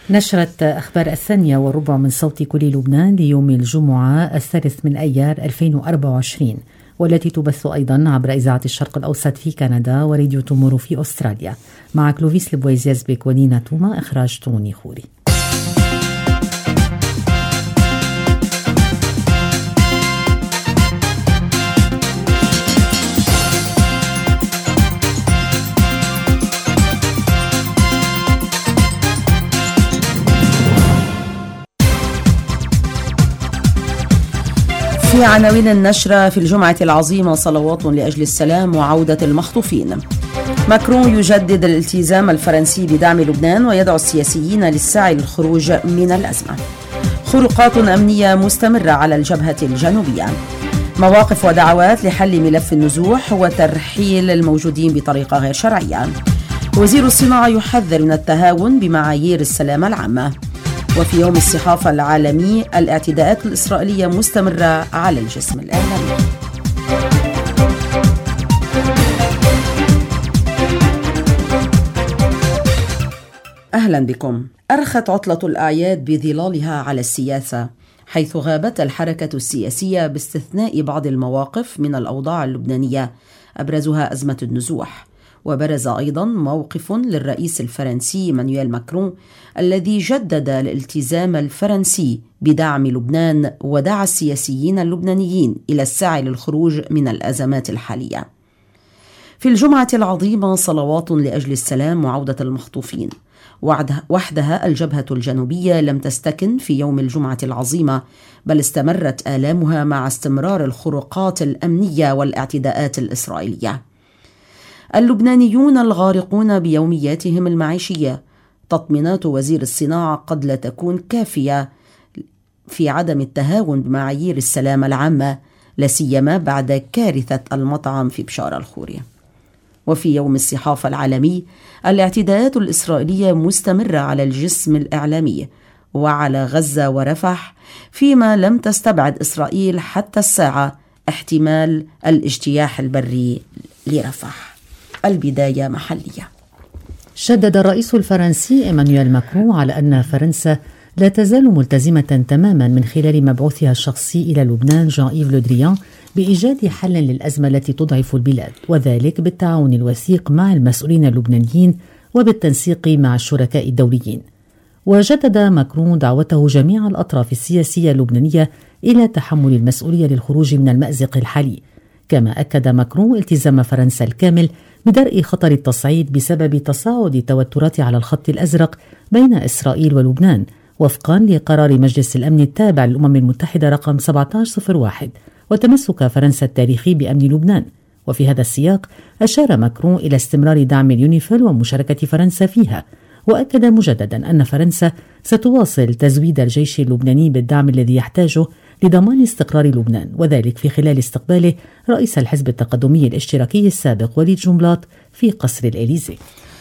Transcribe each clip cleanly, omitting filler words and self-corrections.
نشرت أخبار 8:15 من صوت كل لبنان ليوم الجمعة 3 أيار 2024، والتي تبث أيضا عبر إذاعة الشرق الأوسط في كندا وراديو تومورو في أستراليا، مع كلوفيس لبويزيزبك ونينا توما، إخراج توني خوري. في عناوين النشرة: في الجمعة العظيمة صلوات لأجل السلام وعودة المخطوفين. ماكرون يجدد الالتزام الفرنسي بدعم لبنان ويدعو السياسيين للسعي للخروج من الأزمة. خروقات أمنية مستمرة على الجبهة الجنوبية. مواقف ودعوات لحل ملف النزوح وترحيل الموجودين بطريقة غير شرعية. وزير الصناعة يحذر من التهاون بمعايير السلامة العامة. وفي يوم الصحافة العالمي: الاعتداءات الإسرائيلية مستمرة على الجسم الإعلامي. أهلا بكم. أرخت عطلة الأعياد بظلالها على السياسة، حيث غابت الحركة السياسية باستثناء بعض المواقف من الأوضاع اللبنانية، أبرزها أزمة النزوح. وبرز أيضا موقف للرئيس الفرنسي مانويل ماكرون الذي جدد الالتزام الفرنسي بدعم لبنان ودعا السياسيين اللبنانيين إلى السعي للخروج من الأزمات الحالية. في الجمعة العظيمة صلوات لأجل السلام وعودة المخطوفين. وحدها الجبهة الجنوبية لم تستكن في يوم الجمعة العظيمة، بل استمرت آلامها مع استمرار الخروقات الأمنية والاعتداءات الإسرائيلية. اللبنانيون الغارقون بيومياتهم المعيشية. تطمينات وزير الصناعة قد لا تكون كافية في عدم التهاون بمعايير السلامة العامة، لاسيما بعد كارثة المطعم في بشار الخوري. وفي يوم الصحافة العالمي: الاعتداءات الإسرائيلية مستمرة على الجسم الإعلامي وعلى غزة ورفح، فيما لم تستبعد إسرائيل حتى الساعة احتمال الاجتياح البري لرفح. البداية محلية. شدد الرئيس الفرنسي إيمانويل ماكرون على أن فرنسا لا تزال ملتزمة تماما من خلال مبعوثها الشخصي إلى لبنان جان إيف لو دريان بإيجاد حل للأزمة التي تضعف البلاد، وذلك بالتعاون الوثيق مع المسؤولين اللبنانيين وبالتنسيق مع الشركاء الدوليين. وجدد ماكرون دعوته جميع الأطراف السياسية اللبنانية إلى تحمل المسؤولية للخروج من المأزق الحالي. كما أكد ماكرون التزام فرنسا الكامل بدرء خطر التصعيد بسبب تصاعد التوترات على الخط الأزرق بين إسرائيل ولبنان، وفقا لقرار مجلس الأمن التابع للأمم المتحدة رقم 1701، وتمسك فرنسا التاريخي بأمن لبنان. وفي هذا السياق أشار ماكرون إلى استمرار دعم اليونيفيل ومشاركة فرنسا فيها، وأكد مجددا أن فرنسا ستواصل تزويد الجيش اللبناني بالدعم الذي يحتاجه لضمان استقرار لبنان، وذلك في خلال استقباله رئيس الحزب التقدمي الاشتراكي السابق وليد جنبلاط في قصر الإليزي.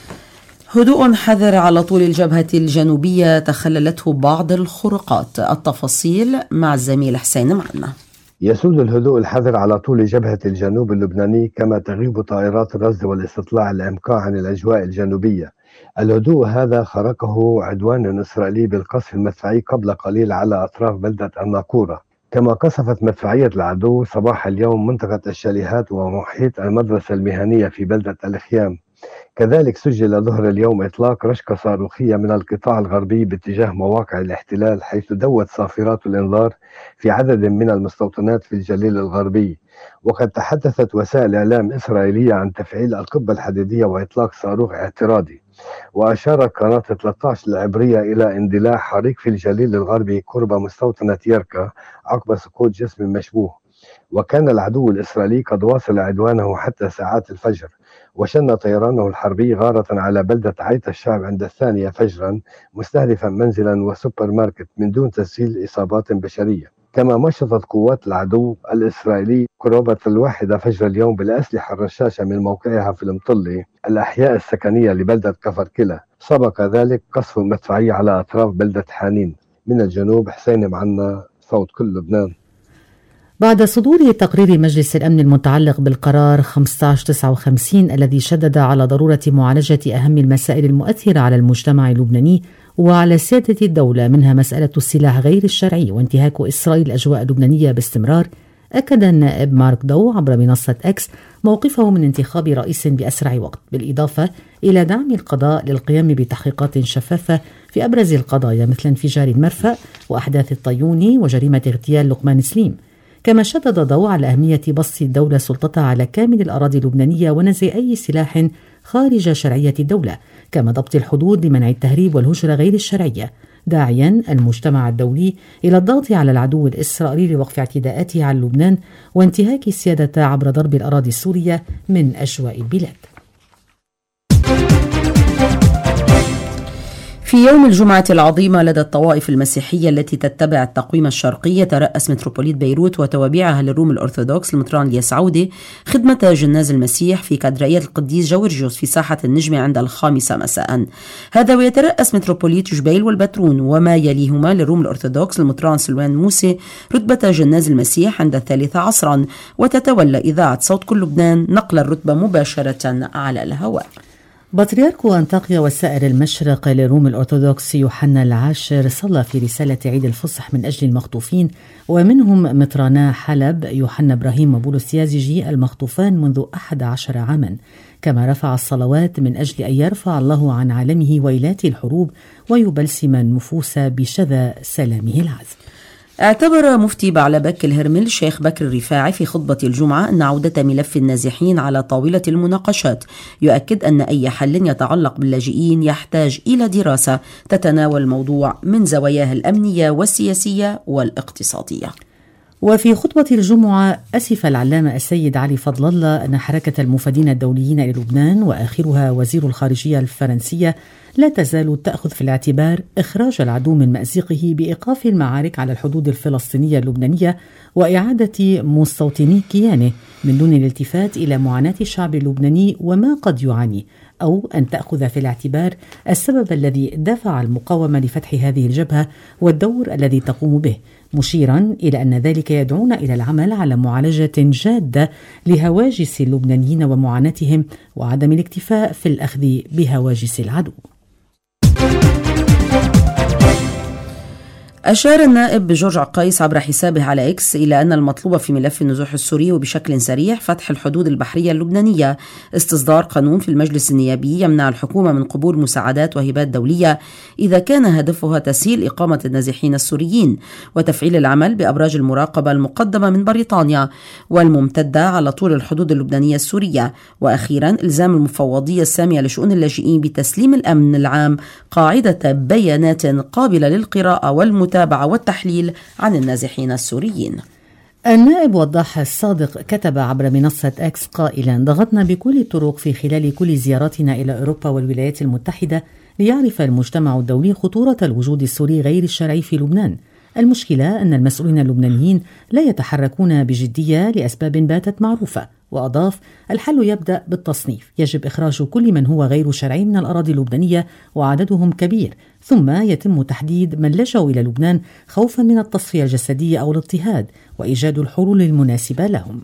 هدوء حذر على طول الجبهة الجنوبية تخللته بعض الخروقات. التفاصيل مع الزميل حسين معنا. يسود الهدوء الحذر على طول جبهة الجنوب اللبناني، كما تغيب طائرات الرصد والاستطلاع الإمكان عن الأجواء الجنوبية. الهدوء هذا خرقه عدوان إسرائيلي بالقصف المدفعي قبل قليل على أطراف بلدة الناقورة. كما قصفت مدفعية العدو صباح اليوم منطقة الشاليهات ومحيط المدرسة المهنية في بلدة الخيام. كذلك سجل ظهر اليوم إطلاق رشقة صاروخية من القطاع الغربي باتجاه مواقع الاحتلال، حيث دوت صافرات الإنذار في عدد من المستوطنات في الجليل الغربي. وقد تحدثت وسائل إعلام إسرائيلية عن تفعيل القبة الحديدية وإطلاق صاروخ اعتراضي. وأشارت قناة 13 العبرية إلى اندلاع حريق في الجليل الغربي قرب مستوطنة يركا عقب سقوط جسم مشبوه. وكان العدو الإسرائيلي قد واصل عدوانه حتى ساعات الفجر، وشن طيرانه الحربي غارة على بلدة عيت الشعب عند 2 فجرا، مستهدفا منزلا وسوبر ماركت من دون تسجيل إصابات بشرية. كما مشطت قوات العدو الإسرائيلي قرابة 1 فجر اليوم بالأسلحة الرشاشة من موقعها في المطلي الأحياء السكنية لبلدة كفر كلا. سبق ذلك قصف مدفعي على أطراف بلدة حانين. من الجنوب حسين معنا، صوت كل لبنان. بعد صدور تقرير مجلس الأمن المتعلق بالقرار 1559 الذي شدد على ضرورة معالجة أهم المسائل المؤثرة على المجتمع اللبناني وعلى سيادة الدولة، منها مسألة السلاح غير الشرعي وانتهاك إسرائيل الأجواء اللبنانية باستمرار. أكد النائب مارك دو عبر منصة إكس موقفه من انتخاب رئيس بأسرع وقت، بالإضافة إلى دعم القضاء للقيام بتحقيقات شفافة في أبرز القضايا مثل انفجار المرفأ وأحداث الطيوني وجريمة اغتيال لقمان سليم. كما شدد ضوء على أهمية بسط الدولة سلطتها على كامل الأراضي اللبنانية ونزع أي سلاح خارج شرعية الدولة، كما ضبط الحدود لمنع التهريب والهجرة غير الشرعية، داعيا المجتمع الدولي إلى الضغط على العدو الإسرائيلي لوقف اعتداءاته على لبنان وانتهاك السيادة عبر ضرب الأراضي السورية من أجواء البلاد. في يوم الجمعة العظيمة لدى الطوائف المسيحية التي تتبع التقويم الشرقي، يترأس متروبوليت بيروت وتوابعها للروم الأرثوذكس المطران الياس عودة خدمة جناز المسيح في كاتدرائية القديس جورجيوس في ساحة النجمة عند 5 مساء. هذا ويترأس متروبوليت جبيل والبترون وما يليهما للروم الأرثوذكس المطران سلوان موسى رتبة جناز المسيح عند 3 عصرا، وتتولى إذاعة صوت كل لبنان نقل الرتبة مباشرة على الهواء. بطريرك أنطاكيا وسائر المشرق للروم الأرثوذكس يوحنا العاشر صلى في رسالة عيد الفصح من أجل المخطوفين، ومنهم مطرانا حلب يوحنا إبراهيم وبولس يازجي المخطوفان منذ 11 عاما. كما رفع الصلوات من أجل أن يرفع الله عن عالمه ويلات الحروب ويبلسم النفوس بشذا سلامه العذب. اعتبر مفتي بعلبك الهرمل شيخ بكر الرفاعي في خطبة الجمعة أن عودة ملف النازحين على طاولة المناقشات يؤكد أن أي حل يتعلق باللاجئين يحتاج إلى دراسة تتناول الموضوع من زواياه الأمنية والسياسية والاقتصادية. وفي خطبة الجمعة أسف العلامة السيد علي فضل الله أن حركة المفادين الدوليين إلى لبنان وآخرها وزير الخارجية الفرنسية لا تزال تأخذ في الاعتبار إخراج العدو من مأزقه بإيقاف المعارك على الحدود الفلسطينية اللبنانية وإعادة مستوطني كيانه من دون الالتفات إلى معاناة الشعب اللبناني وما قد يعاني، أو أن تأخذ في الاعتبار السبب الذي دفع المقاومة لفتح هذه الجبهة والدور الذي تقوم به، مشيرا إلى أن ذلك يدعونا إلى العمل على معالجة جادة لهواجس اللبنانيين ومعاناتهم وعدم الاكتفاء في الأخذ بهواجس العدو. أشار النائب جورج عقايس عبر حسابه على إكس إلى أن المطلوب في ملف النزوح السوري وبشكل سريع فتح الحدود البحرية اللبنانية، استصدار قانون في المجلس النيابي يمنع الحكومة من قبول مساعدات وهبات دولية إذا كان هدفها تسهيل إقامة النازحين السوريين، وتفعيل العمل بأبراج المراقبة المقدمة من بريطانيا والممتدة على طول الحدود اللبنانية السورية، وأخيرا إلزام المفوضية السامية لشؤون اللاجئين بتسليم الأمن العام قاعدة بيانات قابلة للقراءة والمتابعة والتحليل عن النازحين السوريين. النائب وضاح الصادق كتب عبر منصة إكس قائلا: ضغطنا بكل الطرق في خلال كل زياراتنا إلى أوروبا والولايات المتحدة ليعرف المجتمع الدولي خطورة الوجود السوري غير الشرعي في لبنان. المشكلة أن المسؤولين اللبنانيين لا يتحركون بجدية لأسباب باتت معروفة. وأضاف: الحل يبدأ بالتصنيف، يجب إخراج كل من هو غير شرعي من الأراضي اللبنانية وعددهم كبير، ثم يتم تحديد من لجأوا إلى لبنان خوفا من التصفية الجسدية أو الاضطهاد وإيجاد الحلول المناسبة لهم.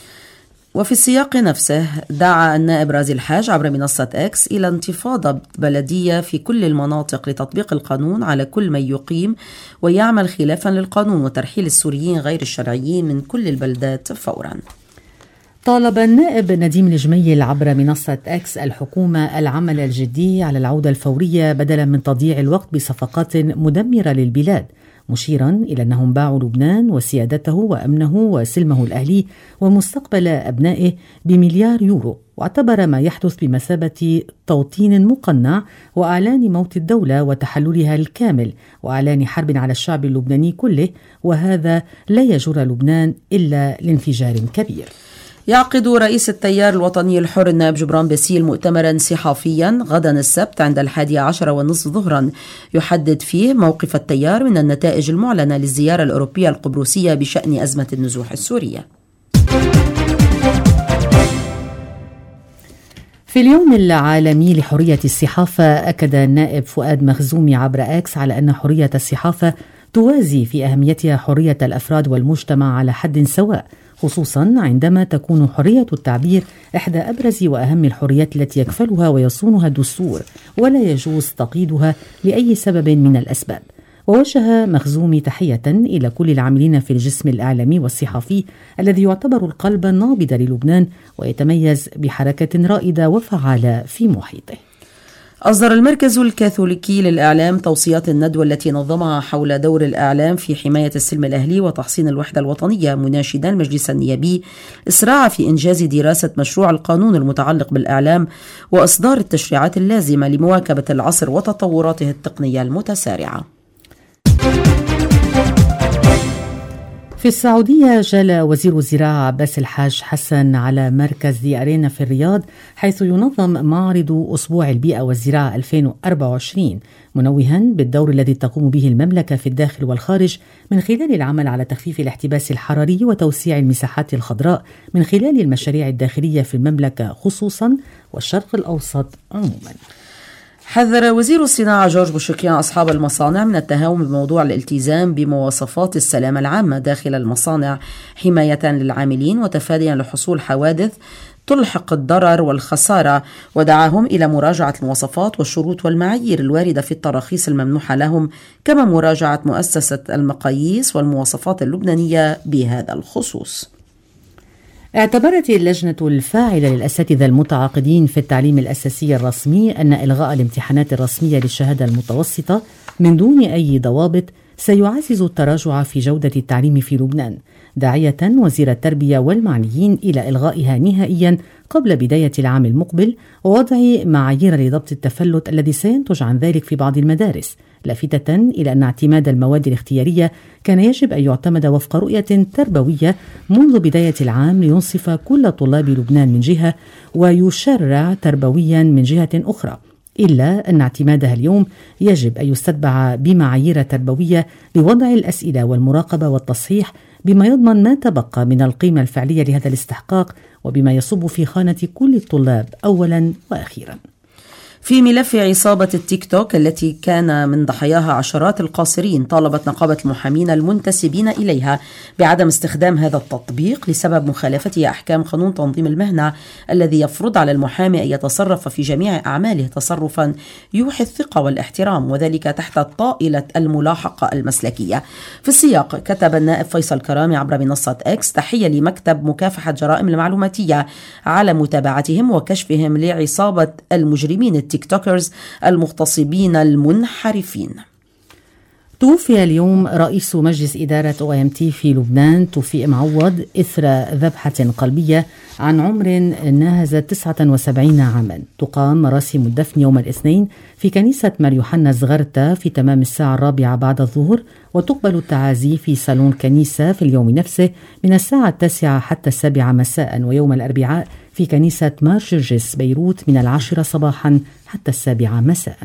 وفي السياق نفسه دعا النائب رازي الحاج عبر منصة إكس إلى انتفاضة بلدية في كل المناطق لتطبيق القانون على كل من يقيم ويعمل خلافا للقانون وترحيل السوريين غير الشرعيين من كل البلدات فورا. طالب النائب نديم الجميل عبر منصة إكس الحكومة العمل الجدي على العودة الفورية بدلا من تضييع الوقت بصفقات مدمرة للبلاد، مشيرا إلى أنهم باعوا لبنان وسيادته وأمنه وسلمه الأهلي ومستقبل أبنائه بمليار يورو، واعتبر ما يحدث بمثابة توطين مقنع وإعلان موت الدولة وتحللها الكامل وإعلان حرب على الشعب اللبناني كله، وهذا لا يجر لبنان إلا لانفجار كبير. يعقد رئيس التيار الوطني الحر النائب جبران باسيل مؤتمرا صحفيا غدا السبت عند 11:30 ظهرا يحدد فيه موقف التيار من النتائج المعلنة للزيارة الأوروبية القبرصية بشأن أزمة النزوح السورية. في اليوم العالمي لحرية الصحافة أكد النائب فؤاد مخزومي عبر إكس على أن حرية الصحافة توازي في أهميتها حرية الأفراد والمجتمع على حد سواء، خصوصا عندما تكون حرية التعبير إحدى أبرز وأهم الحريات التي يكفلها ويصونها الدستور، ولا يجوز تقييدها لأي سبب من الأسباب. ووجه مخزومي تحية إلى كل العاملين في الجسم الإعلامي والصحفي الذي يعتبر القلب النابض للبنان ويتميز بحركة رائدة وفعالة في محيطه. أصدر المركز الكاثوليكي للإعلام توصيات الندوة التي نظمها حول دور الإعلام في حماية السلم الأهلي وتحصين الوحدة الوطنية، مناشدا المجلس النيابي إسراع في إنجاز دراسة مشروع القانون المتعلق بالإعلام وإصدار التشريعات اللازمة لمواكبة العصر وتطوراته التقنية المتسارعة. في السعودية جال وزير الزراعة عباس الحاج حسن على مركز دي أرينا في الرياض، حيث ينظم معرض أسبوع البيئة والزراعة 2024، منوها بالدور الذي تقوم به المملكة في الداخل والخارج من خلال العمل على تخفيف الاحتباس الحراري وتوسيع المساحات الخضراء من خلال المشاريع الداخلية في المملكة خصوصا والشرق الأوسط عموما. حذر وزير الصناعة جورج بوشكيان أصحاب المصانع من التهاون بموضوع الالتزام بمواصفات السلامة العامة داخل المصانع حماية للعاملين وتفاديا لحصول حوادث تلحق الضرر والخسارة، ودعاهم إلى مراجعة المواصفات والشروط والمعايير الواردة في التراخيص الممنوحة لهم، كما مراجعة مؤسسة المقاييس والمواصفات اللبنانية بهذا الخصوص. اعتبرت اللجنة الفاعلة للأساتذة المتعاقدين في التعليم الأساسي الرسمي أن إلغاء الامتحانات الرسمية للشهادة المتوسطة من دون أي ضوابط سيعزز التراجع في جودة التعليم في لبنان، داعية وزير التربية والمعنيين إلى إلغائها نهائيا قبل بداية العام المقبل ووضع معايير لضبط التفلت الذي سينتج عن ذلك في بعض المدارس، لافتة إلى أن اعتماد المواد الاختيارية كان يجب أن يعتمد وفق رؤية تربوية منذ بداية العام لينصف كل طلاب لبنان من جهة ويشرع تربويا من جهة أخرى، إلا أن اعتمادها اليوم يجب أن يستتبع بمعايير تربوية لوضع الأسئلة والمراقبة والتصحيح بما يضمن ما تبقى من القيمة الفعلية لهذا الاستحقاق وبما يصب في خانة كل الطلاب أولا وأخيرا. في ملف عصابة التيك توك التي كان من ضحاياها عشرات القاصرين، طالبت نقابة المحامين المنتسبين إليها بعدم استخدام هذا التطبيق لسبب مخالفته أحكام قانون تنظيم المهنة الذي يفرض على المحامي أن يتصرف في جميع أعماله تصرفا يوحي الثقة والاحترام، وذلك تحت طائلة الملاحقة المسلكية. في السياق كتب النائب فيصل كرامي عبر منصة إكس تحية لمكتب مكافحة جرائم المعلوماتية على متابعتهم وكشفهم لعصابة المجرمين التيك توكرز المغتصبين المنحرفين. توفي اليوم رئيس مجلس إدارة OIMT في لبنان توفيق معوض إثر ذبحة قلبية عن عمر ناهز 79 عاما. تقام مراسم الدفن يوم الاثنين في كنيسة مار يوحنا زغرتا في تمام الساعة 4 بعد الظهر، وتقبل التعازي في صالون الكنيسة في اليوم نفسه من الساعة 9 حتى 7 مساء، ويوم الأربعاء في كنيسة مار جرجس بيروت من 10 صباحا حتى 7 مساء.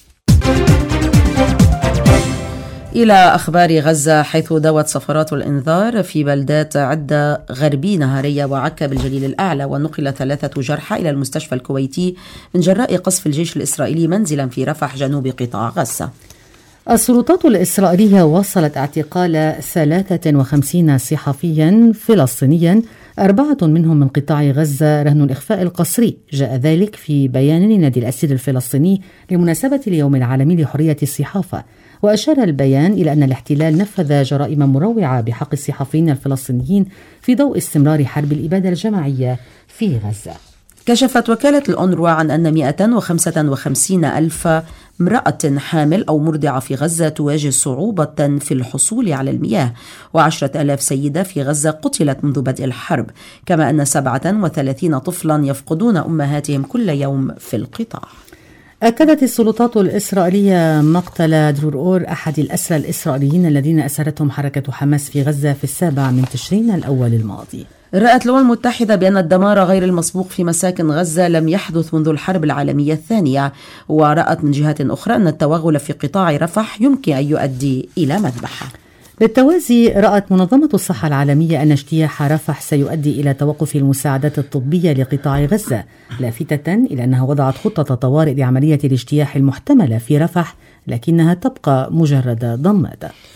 إلى أخبار غزة، حيث دوت صفارات الإنذار في بلدات عدة غربي نهارية وعكا بالجليل الأعلى، ونقل 3 جرحى إلى المستشفى الكويتي من جراء قصف الجيش الإسرائيلي منزلا في رفح جنوب قطاع غزة. السلطات الإسرائيلية واصلت اعتقال 53 صحفيا فلسطينيا، 4 منهم من قطاع غزة رهن الإخفاء القسري. جاء ذلك في بيان لنادي الأسير الفلسطيني لمناسبة اليوم العالمي لحرية الصحافة، وأشار البيان إلى أن الاحتلال نفذ جرائم مروعة بحق الصحفيين الفلسطينيين في ضوء استمرار حرب الإبادة الجماعية في غزة. كشفت وكالة الأونروا عن أن 155 ألف امرأة حامل أو مرضعة في غزة تواجه صعوبة في الحصول على المياه، و10,000 سيدة في غزة قتلت منذ بدء الحرب، كما أن 37 طفلا يفقدون أمهاتهم كل يوم في القطاع. أكدت السلطات الإسرائيلية مقتل درور أور أحد الأسرى الإسرائيليين الذين أسرتهم حركة حماس في غزة في 7 تشرين الأول الماضي. رأت الأمم المتحدة بأن الدمار غير المسبوق في مساكن غزة لم يحدث منذ الحرب العالمية الثانية، ورأت من جهة أخرى أن التوغل في قطاع رفح يمكن أن يؤدي إلى مذبحة. بالتوازي رأت منظمة الصحة العالمية أن اجتياح رفح سيؤدي إلى توقف المساعدات الطبية لقطاع غزة، لافتة إلى أنها وضعت خطة طوارئ لعملية الاجتياح المحتملة في رفح، لكنها تبقى مجرد ضمادة.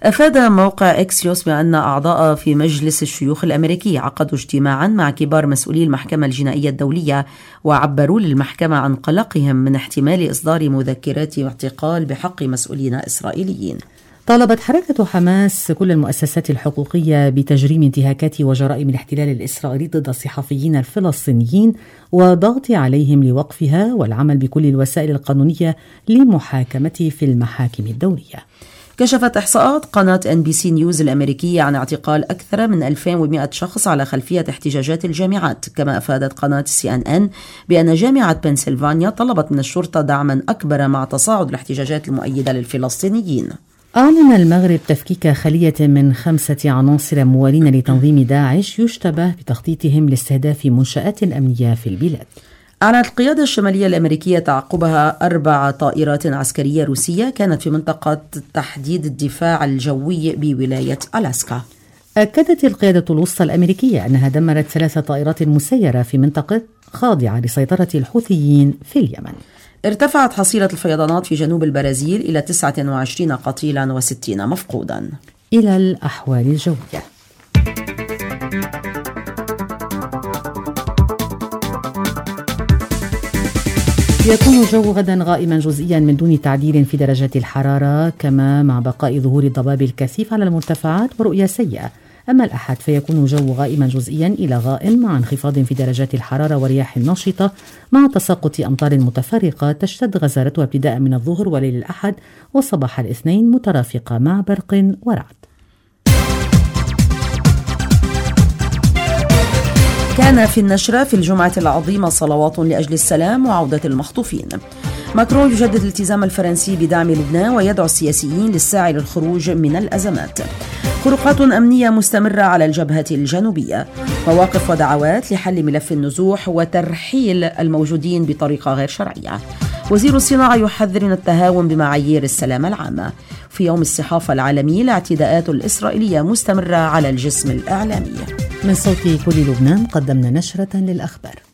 أفاد موقع إكسيوس بأن أعضاء في مجلس الشيوخ الأمريكي عقدوا اجتماعا مع كبار مسؤولي المحكمة الجنائية الدولية، وعبروا للمحكمة عن قلقهم من احتمال إصدار مذكرات اعتقال بحق مسؤولين إسرائيليين. طالبت حركة حماس كل المؤسسات الحقوقية بتجريم انتهاكات وجرائم الاحتلال الإسرائيلي ضد الصحفيين الفلسطينيين والضغط عليهم لوقفها والعمل بكل الوسائل القانونية لمحاكمته في المحاكم الدولية. كشفت إحصاءات قناة NBC نيوز الأمريكية عن اعتقال أكثر من 2100 شخص على خلفية احتجاجات الجامعات. كما أفادت قناة CNN بأن جامعة بنسلفانيا طلبت من الشرطة دعما أكبر مع تصاعد الاحتجاجات المؤيدة للفلسطينيين. أعلن المغرب تفكيك خلية من 5 عناصر موالين لتنظيم داعش يشتبه بتخطيطهم لاستهداف منشآت أمنية في البلاد. أعلنت القيادة الشمالية الأمريكية تعقبها 4 طائرات عسكرية روسية كانت في منطقة تحديد الدفاع الجوي بولاية ألاسكا. أكدت القيادة الوسطى الأمريكية أنها دمرت 3 طائرات مسيرة في منطقة خاضعة لسيطرة الحوثيين في اليمن. ارتفعت حصيلة الفيضانات في جنوب البرازيل إلى 29 قتيلا و60 مفقودا. إلى الأحوال الجوية. يكون الجو غدا غائما جزئيا من دون تعديل في درجات الحرارة، كما مع بقاء ظهور الضباب الكثيف على المرتفعات ورؤية سيئة. أما الأحد فيكون الجو غائما جزئيا إلى غائم مع انخفاض في درجات الحرارة ورياح نشطة مع تساقط أمطار متفرقة تشتد غزارتها ابتداء من الظهر وليل الأحد وصباح الاثنين مترافقة مع برق ورعد. كان في النشرة في الجمعة العظيمة صلوات لأجل السلام وعودة المخطوفين. ماكرون يجدد الالتزام الفرنسي بدعم لبنان ويدعو السياسيين للسعي للخروج من الأزمات. خروقات أمنية مستمرة على الجبهة الجنوبية. مواقف ودعوات لحل ملف النزوح وترحيل الموجودين بطريقة غير شرعية. وزير الصناعة يحذر من التهاون بمعايير السلامة العامة. في يوم الصحافة العالمي الاعتداءات الإسرائيلية مستمرة على الجسم الإعلامي. من صوت كل لبنان قدمنا نشرة للأخبار.